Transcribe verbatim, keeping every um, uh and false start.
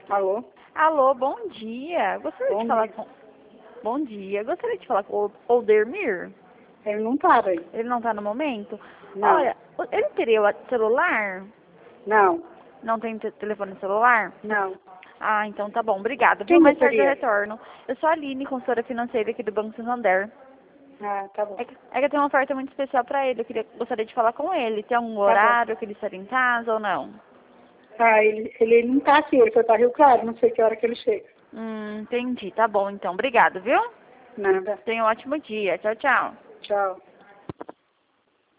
Alô? Alô, bom dia. Gostaria Bom de falar dia. com... Bom dia. Gostaria de falar com o Oldemir. Ele não tá aí. Ele não está no momento? Não. Olha, ele teria o celular? Não. Não tem te- telefone celular? Não. Ah, então tá bom. Obrigada. Viu? Quem Mais tarde eu gostaria? retorno. Eu sou a Aline, consultora financeira aqui do Banco Santander. Ah, tá bom. É que, é que eu tenho uma oferta muito especial para ele. Eu queria, gostaria de falar com ele. Tem algum Tá bom. horário que ele estaria em casa ou não? Ah, ele, ele não tá aqui, ele foi pra Rio Claro, não sei que hora que ele chega. Hum, entendi. Tá bom, então. Obrigada, viu? Nada. Tenha um ótimo dia. Tchau, tchau. Tchau.